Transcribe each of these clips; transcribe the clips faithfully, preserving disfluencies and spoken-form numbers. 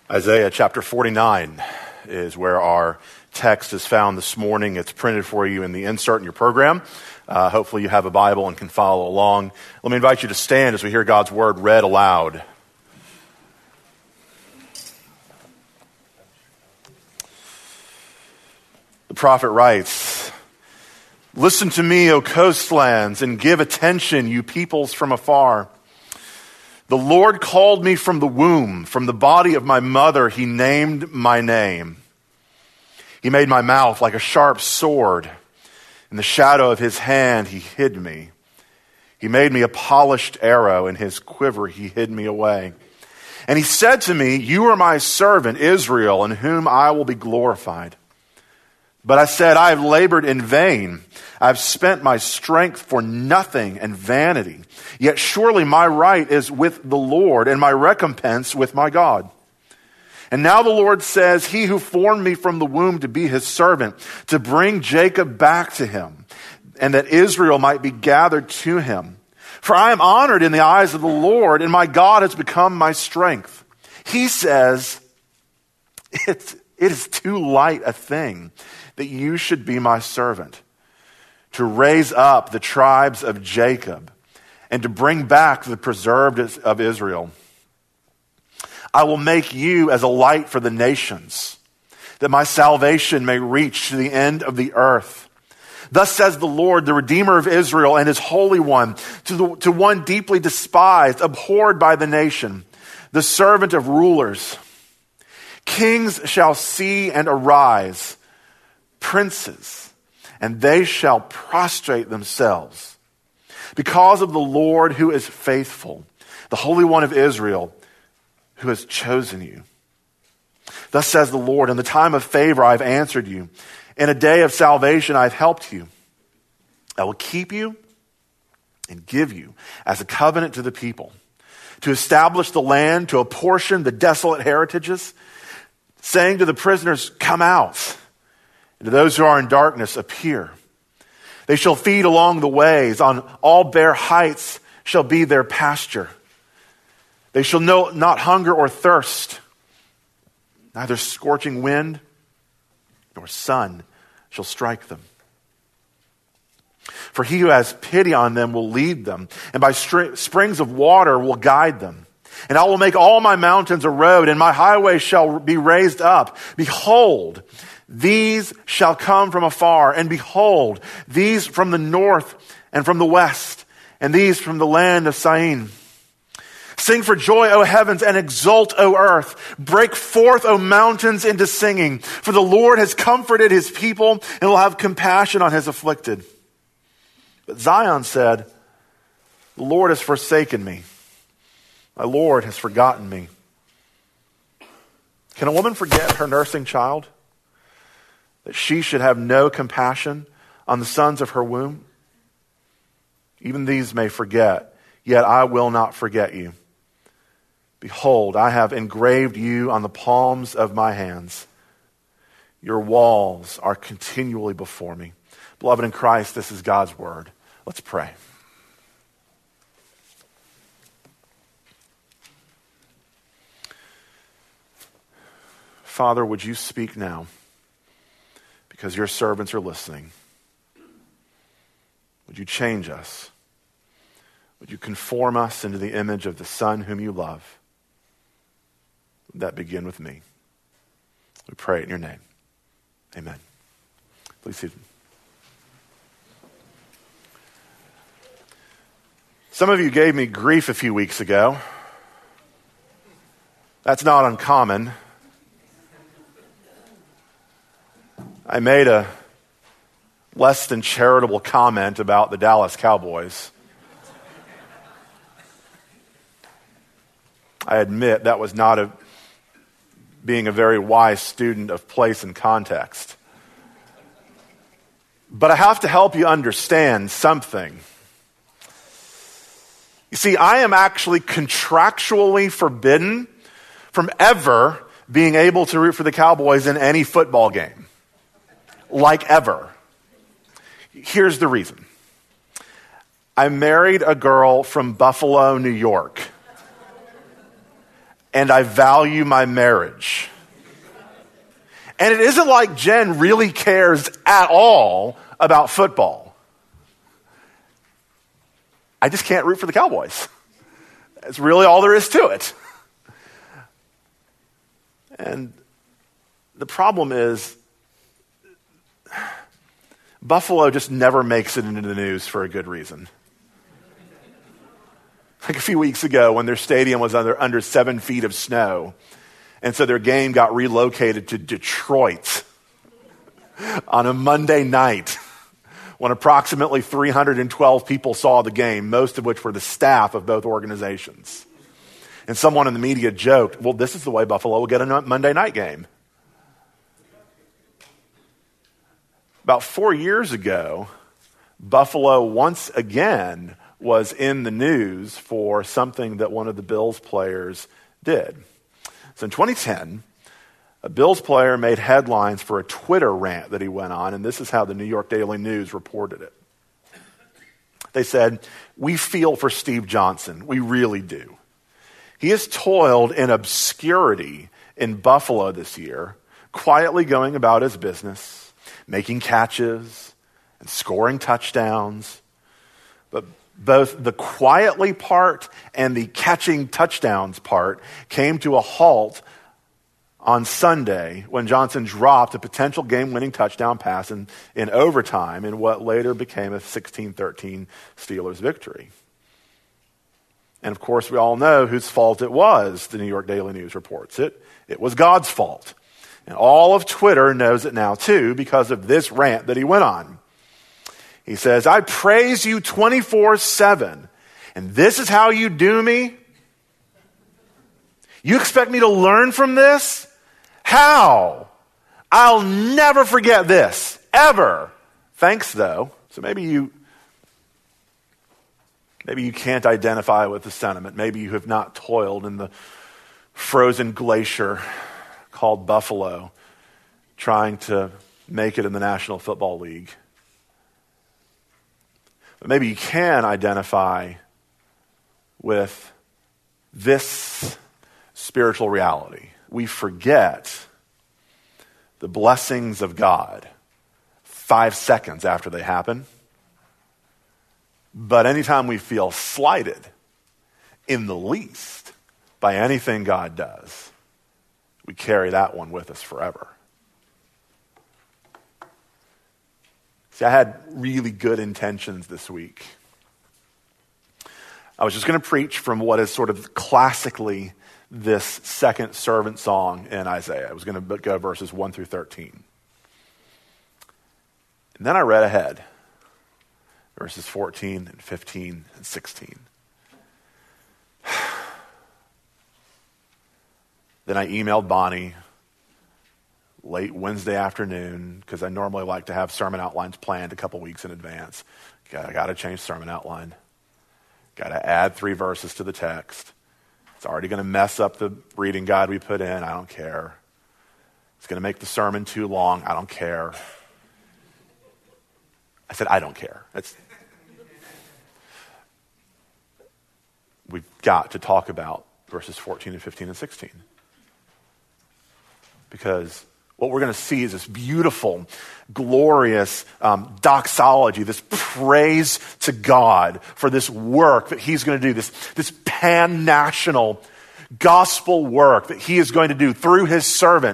Isaiah chapter forty-nine is where our text is found this morning. It's printed for you in the insert in your program. Uh, hopefully you have a Bible and can follow along. Let me invite you to stand as we hear God's word read aloud. The prophet writes, "Listen to me, O coastlands, and give attention, you peoples from afar. The Lord called me from the womb, from the body of my mother, he named my name. He made my mouth like a sharp sword. In the shadow of his hand, he hid me. He made me a polished arrow. In his quiver, he hid me away. And he said to me, you are my servant, Israel, in whom I will be glorified. But I said, I have labored in vain. I have spent my strength for nothing and vanity. Yet surely my right is with the Lord, and my recompense with my God. And now the Lord says, he who formed me from the womb to be his servant, to bring Jacob back to him, and that Israel might be gathered to him. For I am honored in the eyes of the Lord, and my God has become my strength. He says, it's, it is too light a thing that you should be my servant, to raise up the tribes of Jacob, and to bring back the preserved of Israel. I will make you as a light for the nations, that my salvation may reach to the end of the earth. Thus says the Lord, the Redeemer of Israel and his Holy One, to, the, to one deeply despised, abhorred by the nation, the servant of rulers. Kings shall see and arise, princes, and they shall prostrate themselves. Because of the Lord who is faithful, the Holy One of Israel, who has chosen you. Thus says the Lord, in the time of favor I have answered you. In a day of salvation I have helped you. I will keep you and give you as a covenant to the people, to establish the land, to apportion the desolate heritages, saying to the prisoners, come out, and to those who are in darkness, appear. They shall feed along the ways, on all bare heights shall be their pasture. They shall know not hunger or thirst, neither scorching wind nor sun shall strike them. For he who has pity on them will lead them, and by str- springs of water will guide them. And I will make all my mountains a road, and my highways shall be raised up. Behold, these shall come from afar, and behold, these from the north and from the west, and these from the land of Syene. Sing for joy, O heavens, and exult, O earth. Break forth, O mountains, into singing. For the Lord has comforted his people and will have compassion on his afflicted. But Zion said, the Lord has forsaken me. My Lord has forgotten me. Can a woman forget her nursing child, that she should have no compassion on the sons of her womb? Even these may forget, yet I will not forget you. Behold, I have engraved you on the palms of my hands. Your walls are continually before me. Beloved in Christ, this is God's word. Let's pray. Father, would you speak now? Because your servants are listening. Would you change us? Would you conform us into the image of the Son whom you love? Would that begin with me? We pray in your name. Amen. Please sit. Some of you gave me grief a few weeks ago. That's not uncommon. I made a less than charitable comment about the Dallas Cowboys. I admit that was not a being a very wise student of place and context. But I have to help you understand something. You see, I am actually contractually forbidden from ever being able to root for the Cowboys in any football game. Like ever. Here's the reason. I married a girl from Buffalo, New York. and I value my marriage. And it isn't like Jen really cares at all about football. I just can't root for the Cowboys. That's really all there is to it. And the problem is, Buffalo just never makes it into the news for a good reason. Like a few weeks ago when their stadium was under, under seven feet of snow, and so their game got relocated to Detroit on a Monday night when approximately three hundred twelve people saw the game, most of which were the staff of both organizations. And someone in the media joked, well, this is the way Buffalo will get a Monday night game. About four years ago, Buffalo once again was in the news for something that one of the Bills players did. So in twenty ten, a Bills player made headlines for a Twitter rant that he went on, and this is how the New York Daily News reported it. They said, "We feel for Steve Johnson. We really do. He has toiled in obscurity in Buffalo this year, quietly going about his business, making catches and scoring touchdowns. But both the quietly part and the catching touchdowns part came to a halt on Sunday when Johnson dropped a potential game-winning touchdown pass in, in overtime in what later became a sixteen thirteen Steelers victory." And of course, we all know whose fault it was, the New York Daily News reports it. It was God's fault. And all of Twitter knows it now too because of this rant that he went on. He says, "I praise you twenty-four seven, and this is how you do me? You expect me to learn from this? How? I'll never forget this, ever. Thanks, though." So maybe you maybe you can't identify with the sentiment. Maybe you have not toiled in the frozen glacier called Buffalo, trying to make it in the National Football League. But maybe you can identify with this spiritual reality. We forget the blessings of God five seconds after they happen. But anytime we feel slighted in the least by anything God does, we carry that one with us forever. See, I had really good intentions this week. I was just going to preach from what is sort of classically this second servant song in Isaiah. I was going to go verses one through thirteen. And then I read ahead, verses fourteen and fifteen and sixteen. Then I emailed Bonnie late Wednesday afternoon, because I normally like to have sermon outlines planned a couple weeks in advance. I got to change sermon outline. Got to add three verses to the text. It's already going to mess up the reading guide we put in. I don't care. It's going to make the sermon too long. I don't care. I said, I don't care. It's, we've got to talk about verses fourteen and fifteen and sixteen. Because what we're going to see is this beautiful, glorious um, doxology, this praise to God for this work that he's going to do, this, this pan-national gospel work that he is going to do through his servant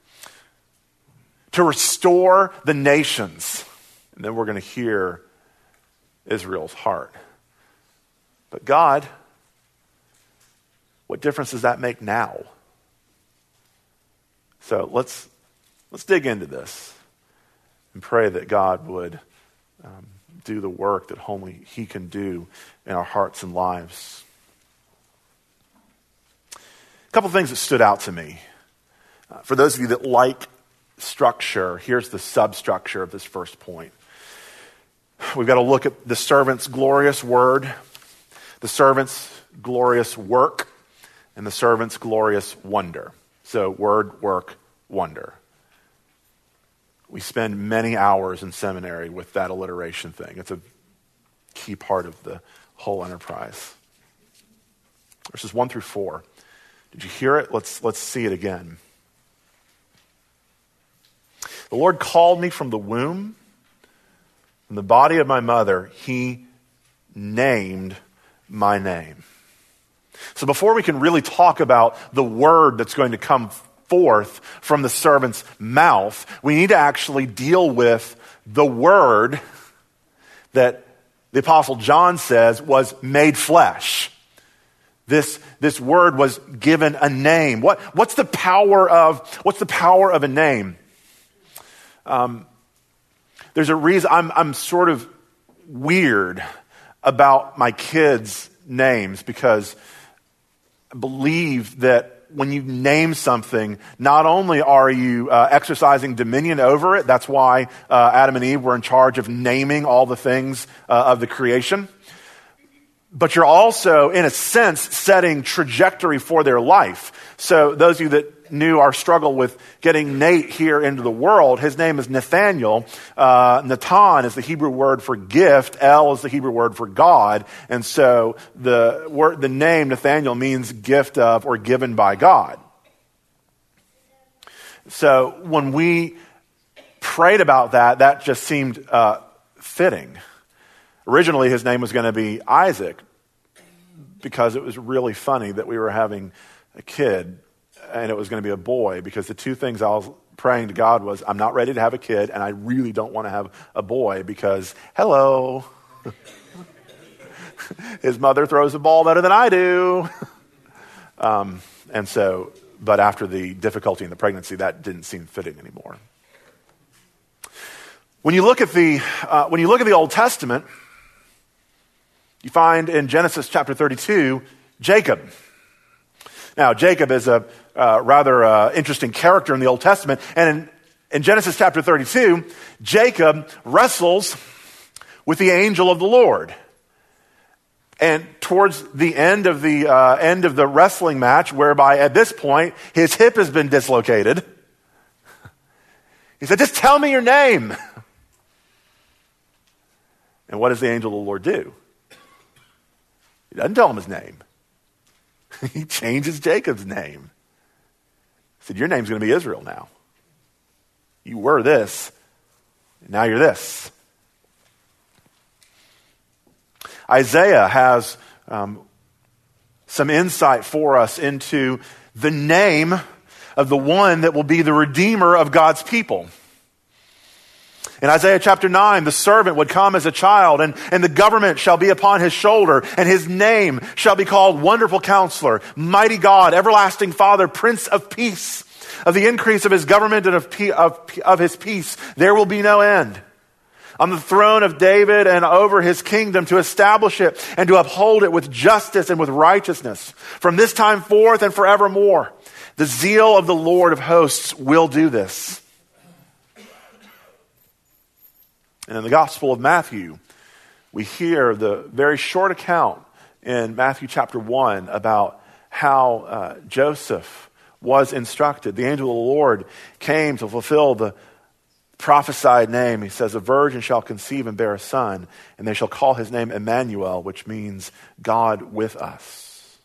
to restore the nations. And then we're going to hear Israel's heart. But God, what difference does that make now? So let's let's dig into this and pray that God would um, do the work that only he can do in our hearts and lives. A couple things that stood out to me. Uh, for those of you that like structure, here's the substructure of this first point. We've got to look at the servant's glorious word, the servant's glorious work, and the servant's glorious wonder. So word, work, wonder. We spend many hours in seminary with that alliteration thing. It's a key part of the whole enterprise. Verses one through four. Did you hear it? Let's, let's see it again. The Lord called me from the womb, from the body of my mother. He named my name. So before we can really talk about the word that's going to come forth from the servant's mouth, we need to actually deal with the word that the Apostle John says was made flesh. This, this word was given a name. What, what's the power of, what's the power of a name? Um, there's a reason I'm, I'm sort of weird about my kids' names, because I believe that when you name something, not only are you uh, exercising dominion over it, that's why uh, Adam and Eve were in charge of naming all the things uh, of the creation, but you're also, in a sense, setting trajectory for their life. So those of you that knew our struggle with getting Nate here into the world, his name is Nathaniel. Uh, Natan is the Hebrew word for gift. El is the Hebrew word for God. And so the word, the name Nathaniel means gift of or given by God. So when we prayed about that, that just seemed uh, fitting. Originally, his name was going to be Isaac, because it was really funny that we were having a kid and it was going to be a boy, because the two things I was praying to God was, I'm not ready to have a kid, and I really don't want to have a boy because, hello, his mother throws a ball better than I do. Um, and so, but after the difficulty in the pregnancy, that didn't seem fitting anymore. When you look at the, uh, when you look at the Old Testament, you find in Genesis chapter thirty-two, Jacob. Now, Jacob is a uh, rather uh, interesting character in the Old Testament. And in, in Genesis chapter thirty-two, Jacob wrestles with the angel of the Lord. And towards the end of the uh, end of the wrestling match, whereby at this point his hip has been dislocated, he said, "Just tell me your name." And what does the angel of the Lord do? He doesn't tell him his name. He changes Jacob's name. He said, "Your name's going to be Israel now. You were this, and now you're this." Isaiah has um, some insight for us into the name of the one that will be the Redeemer of God's people. In Isaiah chapter nine, the servant would come as a child, and, and the government shall be upon his shoulder, and his name shall be called Wonderful Counselor, Mighty God, Everlasting Father, Prince of Peace. Of the increase of his government and of, of, of his peace, there will be no end. On the throne of David and over his kingdom, to establish it and to uphold it with justice and with righteousness from this time forth and forevermore. The zeal of the Lord of hosts will do this. And in the Gospel of Matthew, we hear the very short account in Matthew chapter one about how uh, Joseph was instructed. The angel of the Lord came to fulfill the prophesied name. He says, "A virgin shall conceive and bear a son, and they shall call his name Emmanuel," which means God with us.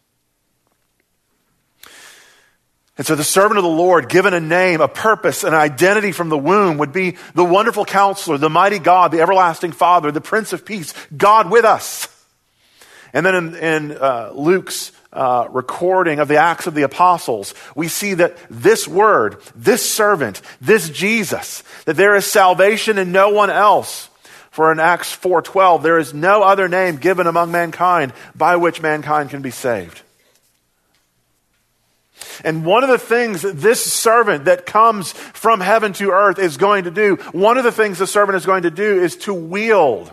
And so the servant of the Lord, given a name, a purpose, an identity from the womb, would be the Wonderful Counselor, the Mighty God, the Everlasting Father, the Prince of Peace, God with us. And then in, in uh, Luke's uh, recording of the Acts of the Apostles, we see that this word, this servant, this Jesus, that there is salvation in no one else. For in Acts four twelve, there is no other name given among mankind by which mankind can be saved. And one of the things that this servant that comes from heaven to earth is going to do, one of the things the servant is going to do is to wield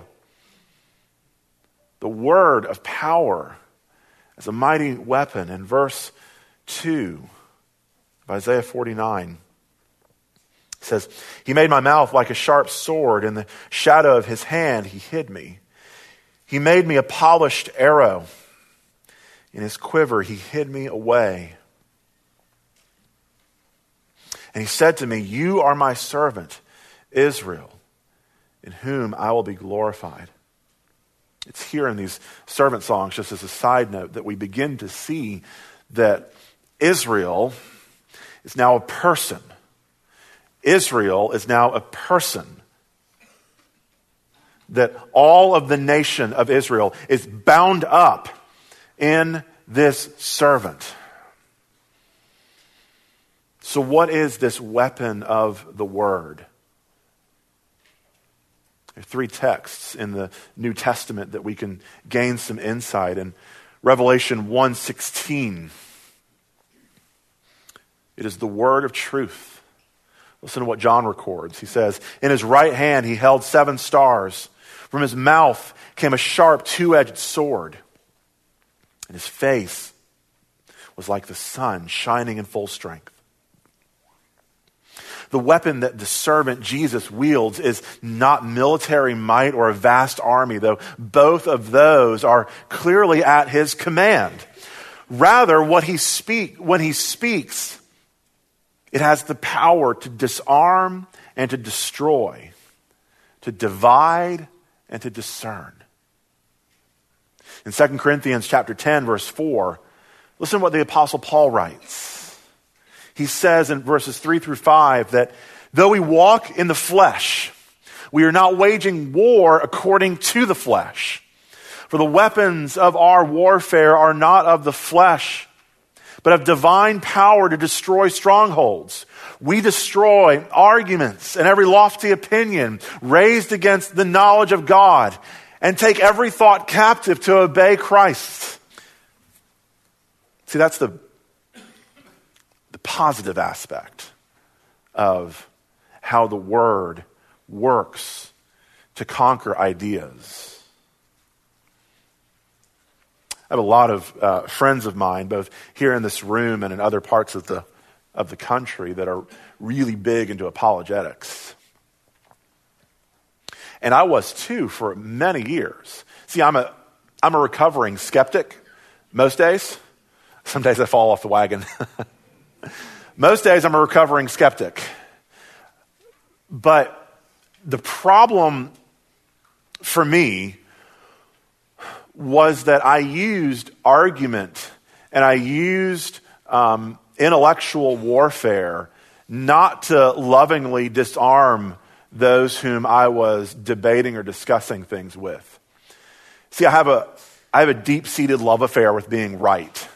the word of power as a mighty weapon. In verse two of Isaiah forty-nine, it says, "He made my mouth like a sharp sword. In the shadow of his hand he hid me. He made me a polished arrow. In his quiver he hid me away. And he said to me, you are my servant, Israel, in whom I will be glorified." It's here in these servant songs, just as a side note, that we begin to see that Israel is now a person. Israel is now a person. That all of the nation of Israel is bound up in this servant. So what is this weapon of the word? There are three texts in the New Testament that we can gain some insight. In Revelation one sixteen, it is the word of truth. Listen to what John records. He says, in his right hand he held seven stars. From his mouth came a sharp two-edged sword. And his face was like the sun shining in full strength. The weapon that the servant Jesus wields is not military might or a vast army, though both of those are clearly at his command. Rather, what he speak, when he speaks, it has the power to disarm and to destroy, to divide and to discern. In Second Corinthians chapter ten, verse four, listen to what the Apostle Paul writes. He says in verses three through five that though we walk in the flesh, we are not waging war according to the flesh. For the weapons of our warfare are not of the flesh, but of divine power to destroy strongholds. We destroy arguments and every lofty opinion raised against the knowledge of God and take every thought captive to obey Christ. See, that's the, the positive aspect of how the word works to conquer ideas. I have a lot of uh, friends of mine, both here in this room and in other parts of the of the country, that are really big into apologetics. And I was too for many years. See, I'm a I'm a recovering skeptic most days. Some days I fall off the wagon. Most days I'm a recovering skeptic. But the problem for me was that I used argument and I used um, intellectual warfare not to lovingly disarm those whom I was debating or discussing things with. See, I have a I have a deep-seated love affair with being right.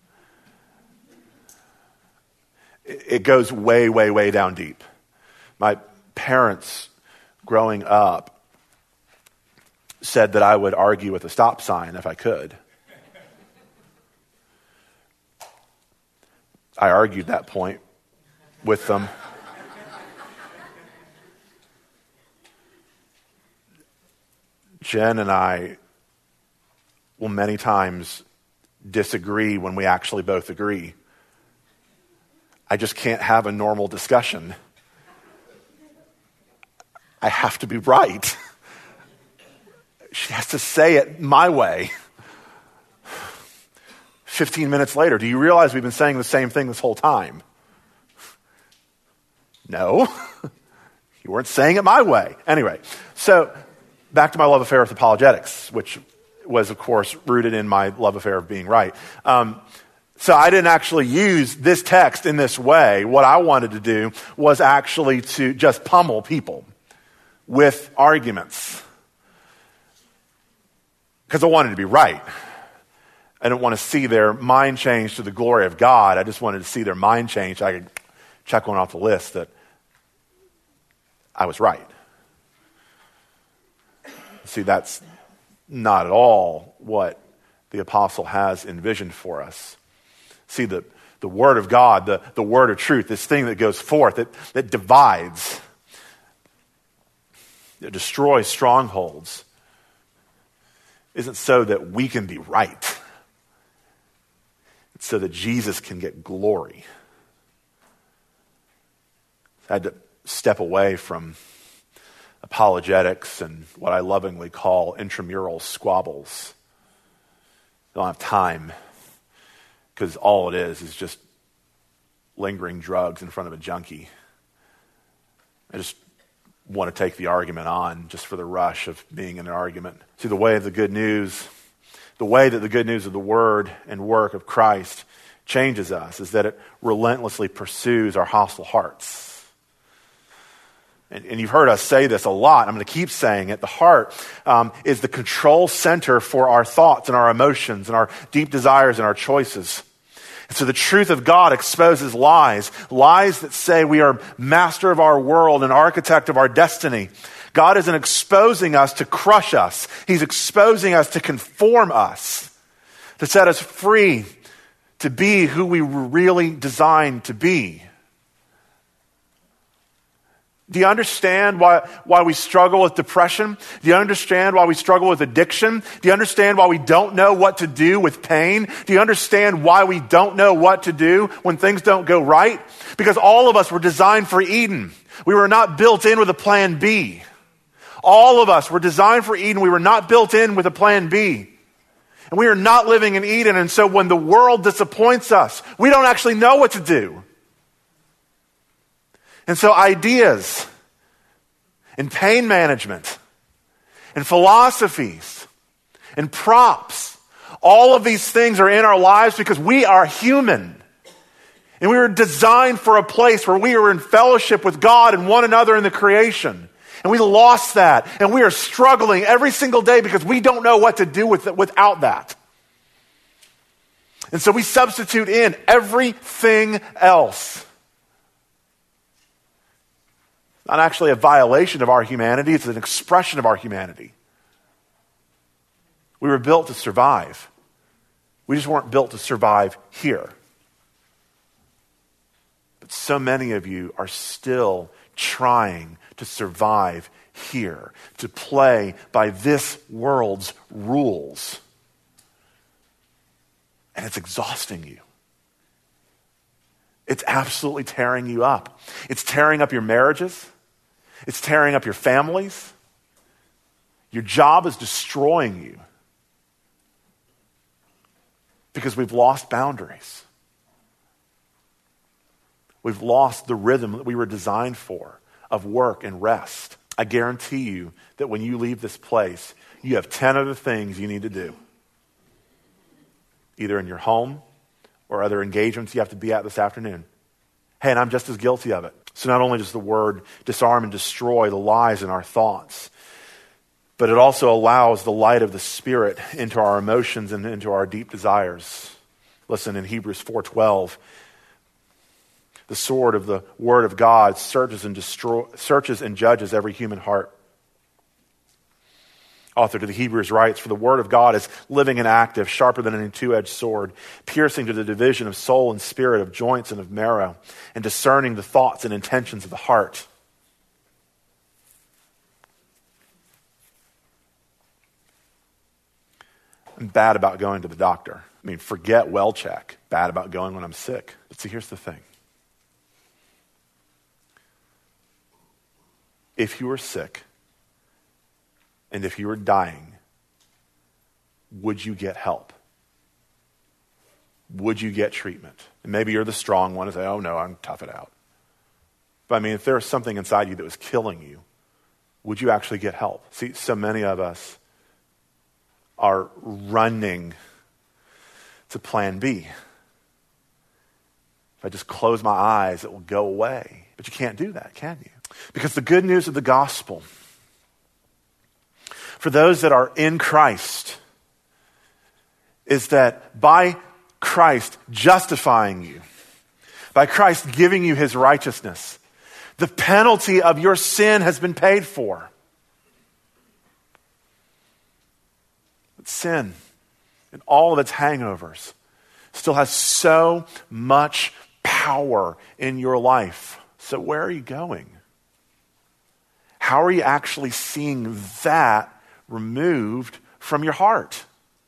It goes way, way, way down deep. My parents growing up said that I would argue with a stop sign if I could. I argued that point with them. Jen and I will many times disagree when we actually both agree. I just can't have a normal discussion. I have to be right. She has to say it my way. Fifteen minutes later, do you realize we've been saying the same thing this whole time? No, you weren't saying it my way. Anyway, so back to my love affair with apologetics, which was, of course, rooted in my love affair of being right. Um, so I didn't actually use this text in this way. What I wanted to do was actually to just pummel people with arguments. Because I wanted to be right. I didn't want to see their mind change to the glory of God. I just wanted to see their mind change. I could check one off the list that I was right. See, that's not at all what the apostle has envisioned for us. See, the, the word of God, the, the word of truth, this thing that goes forth, that, that divides, that destroys strongholds, isn't so that we can be right. It's so that Jesus can get glory. I had to step away from apologetics and what I lovingly call intramural squabbles. I don't have time because all it is is just lingering drugs in front of a junkie. I just want to take the argument on just for the rush of being in an argument. See, the way of the good news, the way that the good news of the word and work of Christ changes us is that it relentlessly pursues our hostile hearts. And, and you've heard us say this a lot. I'm going to keep saying it. The heart um, is the control center for our thoughts and our emotions and our deep desires and our choices. And so the truth of God exposes lies, lies that say we are master of our world and architect of our destiny. God isn't exposing us to crush us. He's exposing us to conform us, to set us free, to be who we were really designed to be. Do you understand why, why we struggle with depression? Do you understand why we struggle with addiction? Do you understand why we don't know what to do with pain? Do you understand why we don't know what to do when things don't go right? Because all of us were designed for Eden. We were not built in with a plan B. All of us were designed for Eden. We were not built in with a plan B. And we are not living in Eden. And so when the world disappoints us, we don't actually know what to do. And so ideas and pain management and philosophies and props, all of these things are in our lives because we are human. And we were designed for a place where we are in fellowship with God and one another in the creation. And we lost that. And we are struggling every single day because we don't know what to do with it without that. And so we substitute in everything else. Not actually a violation of our humanity, it's an expression of our humanity. We were built to survive. We just weren't built to survive here. But so many of you are still trying to survive here, to play by this world's rules. And it's exhausting you. It's absolutely tearing you up. It's tearing up your marriages. It's tearing up your families. Your job is destroying you because we've lost boundaries. We've lost the rhythm that we were designed for of work and rest. I guarantee you that when you leave this place, you have ten other things you need to do. Either in your home or other engagements you have to be at this afternoon. Hey, and I'm just as guilty of it. So not only does the word disarm and destroy the lies in our thoughts, but it also allows the light of the Spirit into our emotions and into our deep desires. Listen, in Hebrews four twelve, the sword of the Word of God searches and destroy, searches and judges every human heart. Author to the Hebrews writes, "For the Word of God is living and active, sharper than any two-edged sword, piercing to the division of soul and spirit, of joints and of marrow, and discerning the thoughts and intentions of the heart." I'm bad about going to the doctor. I mean, forget well check. Bad about going when I'm sick. But see, here's the thing. If you were sick, and if you were dying, would you get help? Would you get treatment? And maybe you're the strong one and say, oh no, I'm tough it out. But I mean, if there was something inside you that was killing you, would you actually get help? See, so many of us are running to plan B. If I just close my eyes, it will go away. But you can't do that, can you? Because the good news of the gospel for those that are in Christ is that by Christ justifying you, by Christ giving you his righteousness, the penalty of your sin has been paid for. But sin and all of its hangovers still has so much power in your life. So where are you going? How are you actually seeing that removed from your heart?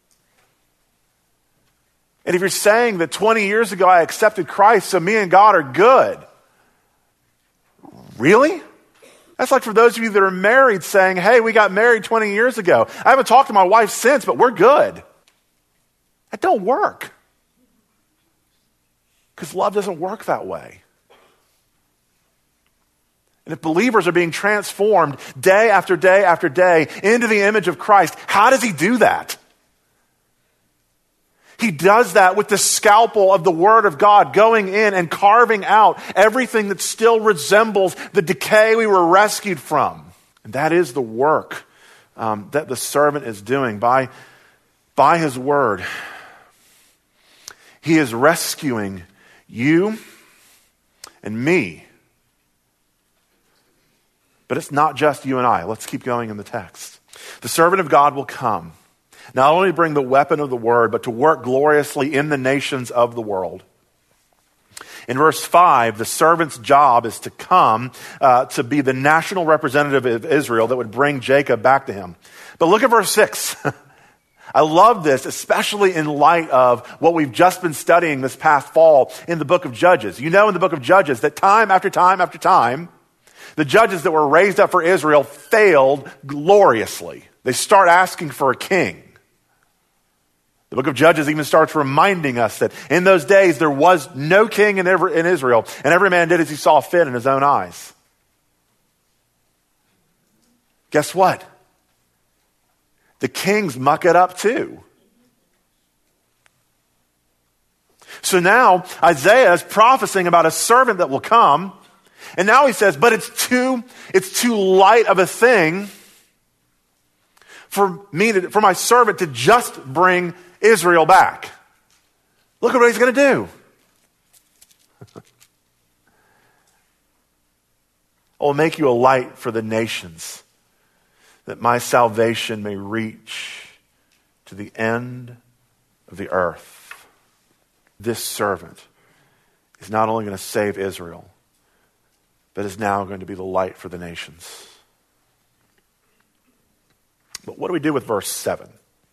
And if you're saying that twenty years ago I accepted Christ, so me and God are good. Really? That's like for those of you that are married saying, hey, we got married twenty years ago. I haven't talked to my wife since, but we're good. That don't work. Because love doesn't work that way. And if believers are being transformed day after day after day into the image of Christ, how does he do that? He does that with the scalpel of the Word of God, going in and carving out everything that still resembles the decay we were rescued from. And that is the work um, that the servant is doing by, by his Word. He is rescuing you and me. But it's not just you and I. Let's keep going in the text. The servant of God will come, not only to bring the weapon of the word, but to work gloriously in the nations of the world. In verse five, the servant's job is to come uh, to be the national representative of Israel that would bring Jacob back to him. But look at verse six. I love this, especially in light of what we've just been studying this past fall in the book of Judges. You know in the book of Judges that time after time after time, the judges that were raised up for Israel failed gloriously. They start asking for a king. The book of Judges even starts reminding us that in those days there was no king in, every, in Israel, and every man did as he saw fit in his own eyes. Guess what? The kings muck it up too. So now Isaiah is prophesying about a servant that will come. And now he says, but it's too, it's too light of a thing for me to, for my servant to just bring Israel back. Look at what he's going to do. I will make you a light for the nations, that my salvation may reach to the end of the earth. This servant is not only going to save Israel, but is now going to be the light for the nations. But what do we do with verse seven?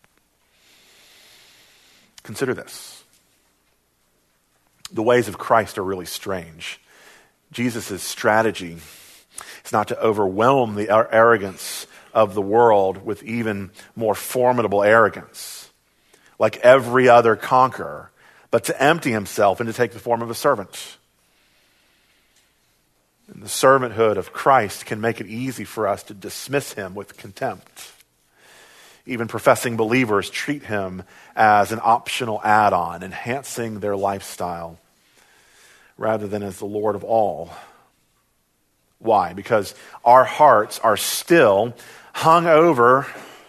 Consider this. The ways of Christ are really strange. Jesus' strategy is not to overwhelm the arrogance of the world with even more formidable arrogance, like every other conqueror, but to empty himself and to take the form of a servant. And the servanthood of Christ can make it easy for us to dismiss him with contempt. Even professing believers treat him as an optional add-on, enhancing their lifestyle, rather than as the Lord of all. Why? Because our hearts are still hung over,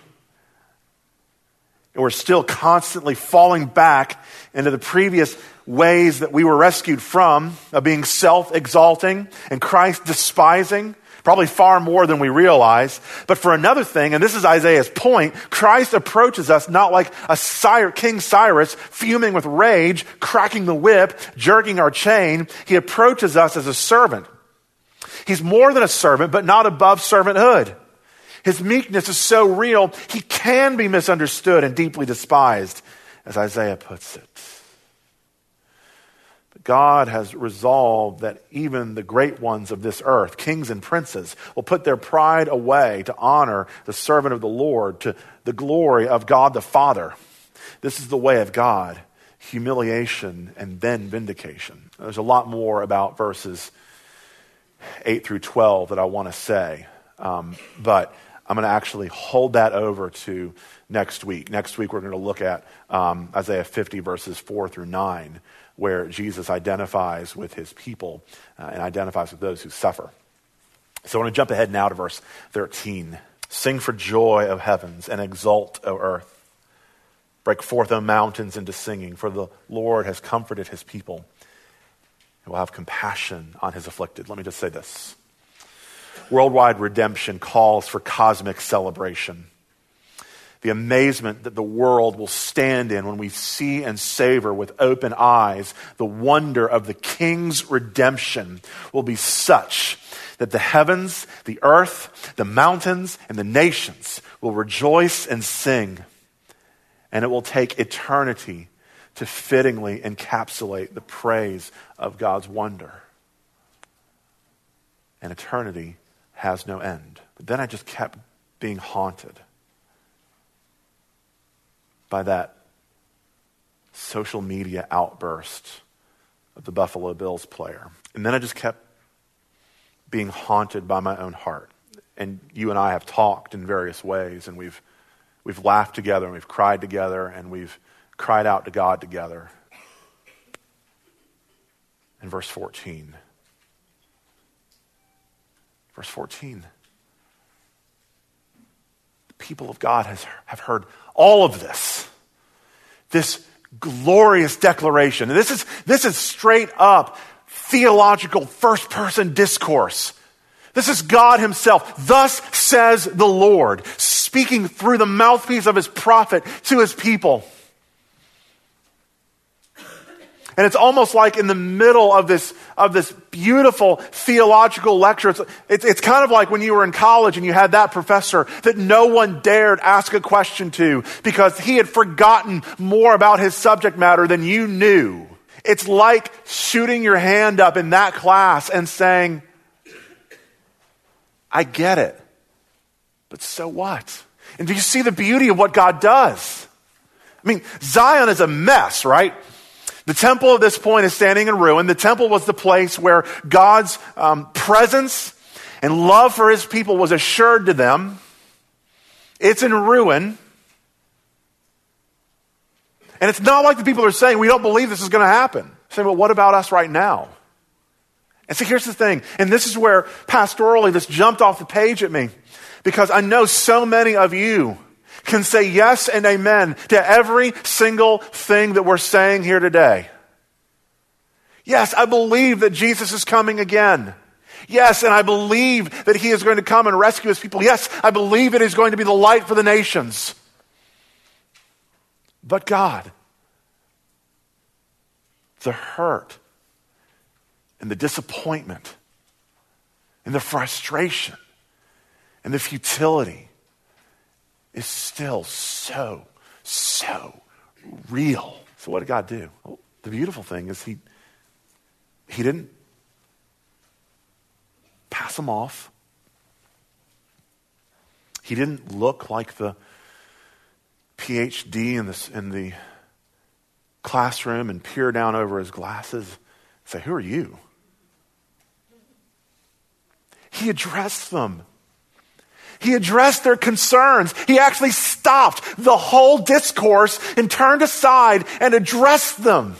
and we're still constantly falling back into the previous ways that we were rescued from, of being self-exalting and Christ-despising, probably far more than we realize. But for another thing, and this is Isaiah's point, Christ approaches us not like a Cyrus, King Cyrus, fuming with rage, cracking the whip, jerking our chain. He approaches us as a servant. He's more than a servant, but not above servanthood. His meekness is so real, he can be misunderstood and deeply despised, as Isaiah puts it. But God has resolved that even the great ones of this earth, kings and princes, will put their pride away to honor the servant of the Lord, to the glory of God the Father. This is the way of God, humiliation and then vindication. There's a lot more about verses eight through twelve that I want to say, um, but I'm going to actually hold that over to next week. Next week we're going to look at um, Isaiah fifty verses four through nine, where Jesus identifies with his people uh, and identifies with those who suffer. So I want to jump ahead now to verse thirteen. Sing for joy, O heavens, and exult, O earth. Break forth, O mountains, into singing, for the Lord has comforted his people and will have compassion on his afflicted. Let me just say this. Worldwide redemption calls for cosmic celebration. The amazement that the world will stand in when we see and savor with open eyes the wonder of the King's redemption will be such that the heavens, the earth, the mountains, and the nations will rejoice and sing. And it will take eternity to fittingly encapsulate the praise of God's wonder. And eternity has no end. But then I just kept being haunted by that social media outburst of the Buffalo Bills player. And then I just kept being haunted by my own heart. And you and I have talked in various ways, and we've we've laughed together, and we've cried together, and we've cried out to God together. In verse fourteen. Verse fourteen. The people of God has, have heard all of this. This glorious declaration. And this is, this is straight up theological first-person discourse. This is God himself. Thus says the Lord, speaking through the mouthpiece of his prophet to his people. And it's almost like in the middle of this, of this beautiful theological lecture, it's, it's, it's kind of like when you were in college and you had that professor that no one dared ask a question to because he had forgotten more about his subject matter than you knew. It's like shooting your hand up in that class and saying, I get it, but so what? And do you see the beauty of what God does? I mean, Zion is a mess, right? The temple at this point is standing in ruin. The temple was the place where God's um, presence and love for his people was assured to them. It's in ruin. And it's not like the people are saying, we don't believe this is going to happen. They're saying, well, what about us right now? And so here's the thing, and this is where pastorally this jumped off the page at me, because I know so many of you can say yes and amen to every single thing that we're saying here today. Yes, I believe that Jesus is coming again. Yes, and I believe that he is going to come and rescue his people. Yes, I believe it is going to be the light for the nations. But God, the hurt and the disappointment and the frustration and the futility is still so, so real. So what did God do? Well, the beautiful thing is he, he didn't pass them off. He didn't look like the P H D in the, in the classroom and peer down over his glasses and say, who are you? He addressed them. He addressed their concerns. He actually stopped the whole discourse and turned aside and addressed them.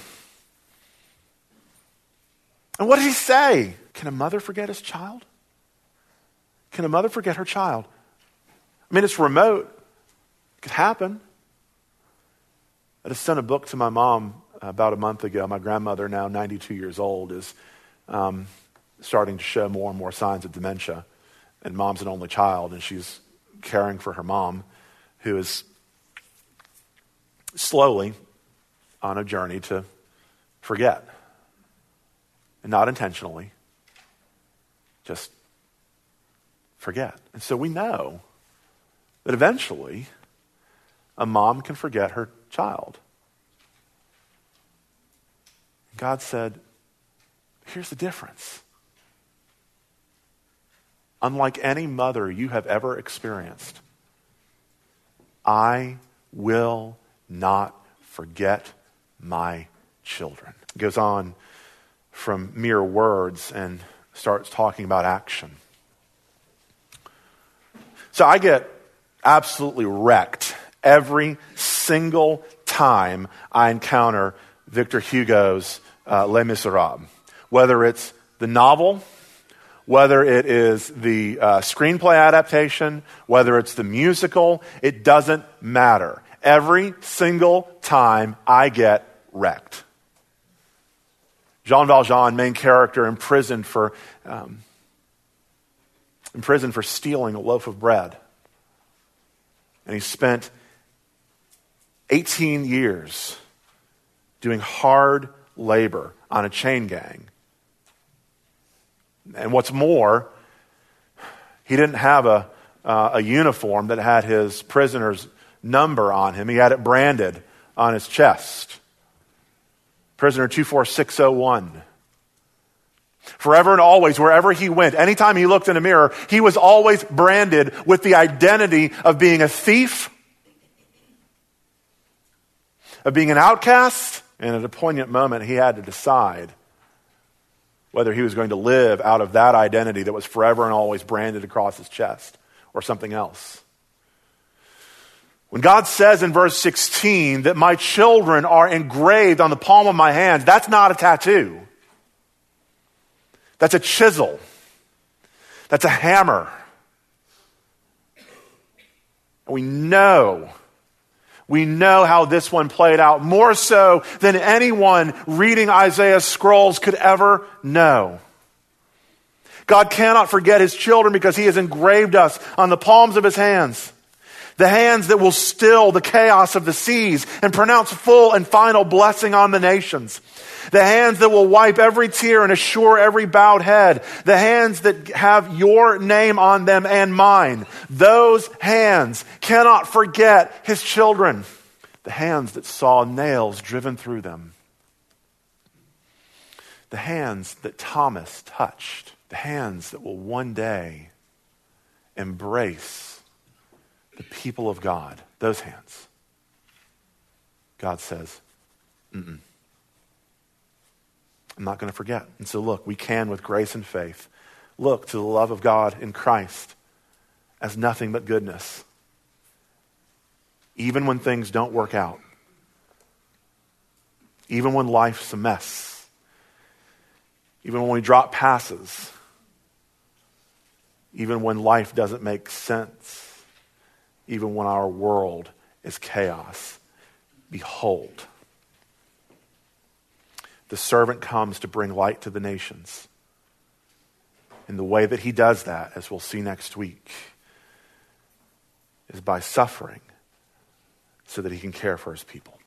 And what did he say? Can a mother forget his child? Can a mother forget her child? I mean, it's remote. It could happen. I just sent a book to my mom about a month ago. My grandmother, now ninety-two years old, is um, starting to show more and more signs of dementia. And mom's an only child, and she's caring for her mom, who is slowly on a journey to forget. And not intentionally, just forget. And so we know that eventually a mom can forget her child. God said, here's the difference. Unlike any mother you have ever experienced, I will not forget my children. It goes on from mere words and starts talking about action. So I get absolutely wrecked every single time I encounter Victor Hugo's uh, Les Miserables. Whether it's the novel, whether it is the uh, screenplay adaptation, whether it's the musical, it doesn't matter. Every single time I get wrecked. Jean Valjean, main character, imprisoned for um, imprisoned for stealing a loaf of bread. And he spent eighteen years doing hard labor on a chain gang. And what's more, he didn't have a, uh, a uniform that had his prisoner's number on him. He had it branded on his chest. Prisoner two four six oh one. Forever and always, wherever he went, anytime he looked in a mirror, he was always branded with the identity of being a thief, of being an outcast, and at a poignant moment, he had to decide whether he was going to live out of that identity that was forever and always branded across his chest or something else. When God says in verse sixteen that my children are engraved on the palm of my hands, that's not a tattoo. That's a chisel. That's a hammer. And we know, we know how this one played out, more so than anyone reading Isaiah's scrolls could ever know. God cannot forget his children because he has engraved us on the palms of his hands. The hands that will still the chaos of the seas and pronounce full and final blessing on the nations. The hands that will wipe every tear and assure every bowed head. The hands that have your name on them and mine. Those hands cannot forget his children. The hands that saw nails driven through them. The hands that Thomas touched. The hands that will one day embrace the people of God, those hands. God says, Mm-mm. I'm not going to forget. And so look, we can with grace and faith look to the love of God in Christ as nothing but goodness. Even when things don't work out. Even when life's a mess. Even when we drop passes. Even when life doesn't make sense. Even when our world is chaos. Behold, the servant comes to bring light to the nations. And the way that he does that, as we'll see next week, is by suffering so that he can care for his people.